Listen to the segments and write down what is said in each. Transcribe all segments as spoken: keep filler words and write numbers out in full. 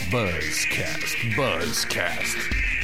Buzzcast, Buzzcast.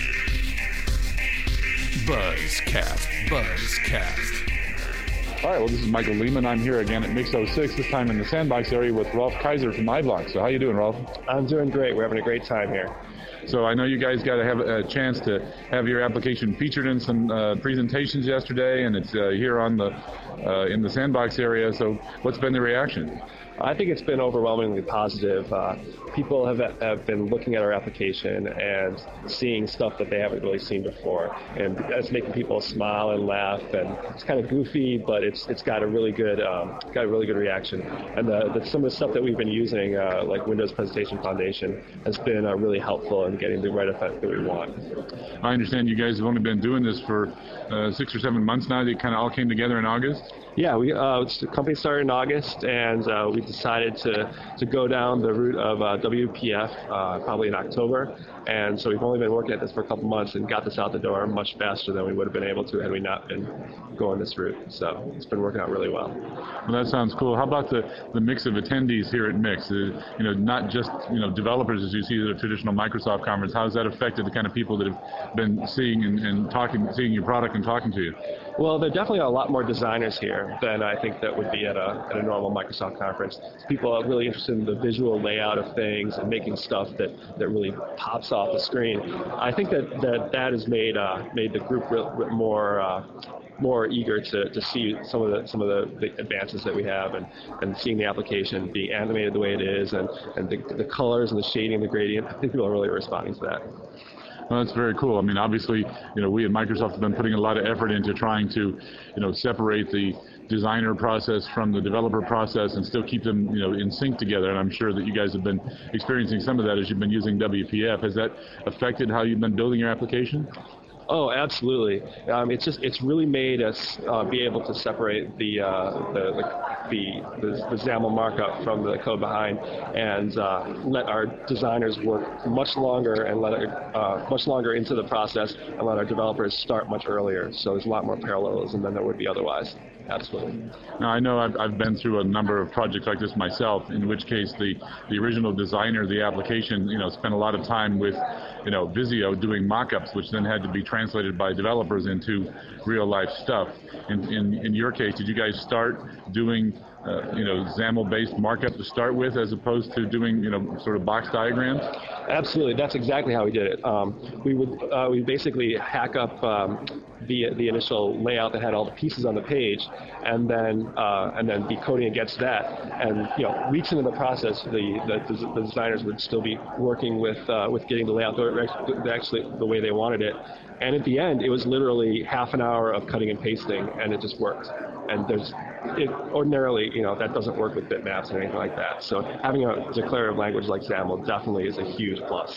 Buzzcast, Buzzcast. All right, well, this is Michael Lehman. I'm here again at Mix oh six, this time in the Sandbox area with Rolf Kaiser from iBlock. So how you doing, Rolf? I'm doing great. We're having a great time here. So I know you guys got to have a chance to have your application featured in some uh, presentations yesterday, and it's uh, here on the uh, in the Sandbox area. So what's been the reaction? I think it's been overwhelmingly positive. Uh, people have, have been looking at our application and seeing stuff that they haven't really seen before, and that's making people smile and laugh. And it's kind of goofy, but it's it's got a really good um, got a really good reaction. And the, the, some of the stuff that we've been using, uh, like Windows Presentation Foundation, has been uh, really helpful in getting the right effect that we want. I understand you guys have only been doing this for uh, six or seven months now. They kind of all came together in August. Yeah, we uh, the company started in August, and uh, we decided to, to go down the route of uh, W P F uh, probably in October. And so we've only been working at this for a couple months and got this out the door much faster than we would have been able to had we not been going this route. So it's been working out really well. Well, that sounds cool. How about the, the mix of attendees here at Mix? Uh, you know, not just you know developers as you see at a traditional Microsoft conference. How has that affected the kind of people that have been seeing and, and talking, seeing your product and talking to you? Well, there definitely are a lot more designers here than I think that would be at a at a normal Microsoft conference. People are really interested in the visual layout of things and making stuff that, that really pops off the screen. I think that that, that has made uh, made the group real, more uh, more eager to, to see some of the some of the, the advances that we have, and, and seeing the application being animated the way it is, and, and the, the colors and the shading and the gradient. I think people are really responding to that. Well, that's very cool. I mean, obviously, you know, we at Microsoft have been putting a lot of effort into trying to, you know, separate the designer process from the developer process and still keep them, you know, in sync together. And I'm sure that you guys have been experiencing some of that as you've been using W P F. Has that affected how you've been building your application? Oh, absolutely. Um, it's just it's really made us uh, be able to separate the, uh, the, the, the, the XAML markup from the code behind, and uh, let our designers work much longer and let it, uh, much longer into the process, and let our developers start much earlier. So there's a lot more parallelism than there would be otherwise. Absolutely. Now, I know I've, I've been through a number of projects like this myself, in which case the, the original designer of the application, you know, spent a lot of time with, you know, Visio doing mock-ups, which then had to be translated by developers into real-life stuff. In, in, in your case, did you guys start doing, uh, you know, XAML-based markup to start with, as opposed to doing, you know, sort of box diagrams? Absolutely. That's exactly how we did it. Um, we would uh, we basically hack up um, the the initial layout that had all the pieces on the page, and then uh, and then be coding against that. And you know, weeks into the process, the the, the designers would still be working with uh, with getting the layout actually the way they wanted it. And at the end, it was literally half an hour of cutting and pasting, and it just worked. And there's it, ordinarily, you know, that doesn't work with bitmaps or anything like that. So having a declarative language like XAML definitely is a huge plus.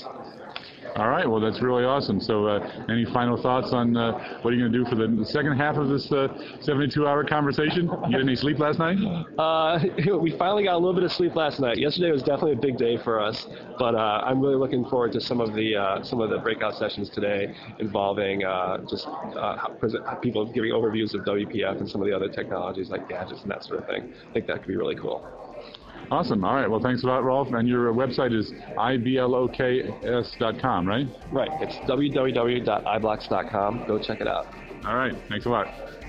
All right, well, that's really awesome. So uh, any final thoughts on uh, what are you going to do for the, the second half of this uh, seventy-two hour conversation? You get any sleep last night? Uh, we finally got a little bit of sleep last night. Yesterday was definitely a big day for us, but uh, I'm really looking forward to some of the uh, some of the breakout sessions today involving uh, just uh, how present, how people giving overviews of W P F and some of the other technologies like gadgets and that sort of thing. I think that could be really cool. Awesome. All right. Well, thanks a lot, Rolf. And your website is I B L O K S dot com, right? Right. It's w w w dot i blocks dot com. Go check it out. All right. Thanks a lot.